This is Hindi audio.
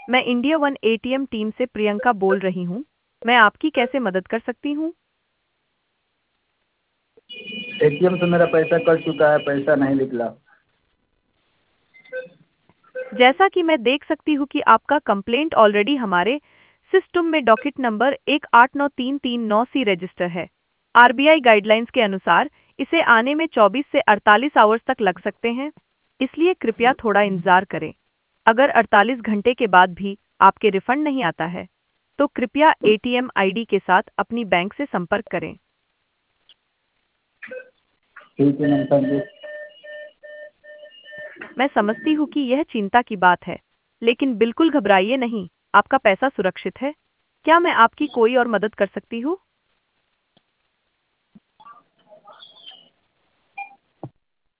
मैं इंडिया वन एटीएम टीम से प्रियंका बोल रही हूँ। मैं आपकी कैसे मदद कर सकती हूँ? एटीएम से मेरा पैसा कट चुका है, पैसा नहीं निकला। जैसा कि मैं देख सकती हूँ कि आपका कंप्लेंट ऑलरेडी हमारे सिस्टम में डॉकेट नंबर 1893339 सी रजिस्टर है। आरबीआई गाइडलाइंस के अनुसार इसे आने में 24 से 48 आवर्स तक लग सकते हैं, इसलिए कृपया थोड़ा इंतजार करें। अगर 48 घंटे के बाद भी आपके रिफंड नहीं आता है, तो कृपया एटीएम आईडी के साथ अपनी बैंक से संपर्क करें। ठीक है मैम, थैंक यू। मैं समझती हूँ कि यह चिंता की बात है, लेकिन बिल्कुल घबराइए नहीं, आपका पैसा सुरक्षित है। क्या मैं आपकी कोई और मदद कर सकती हूँ?